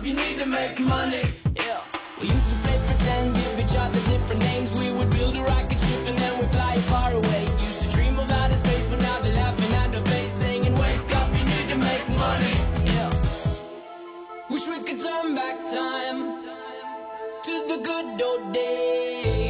up, you need to make money. Yeah. We used to play pretend, give each other different names. We would build a rocket ship and then we'd fly far away. Used to dream of outer space, but now they're laughing at the face, saying, wake up, you need to make money. Yeah. Wish we could turn back time to the good old days.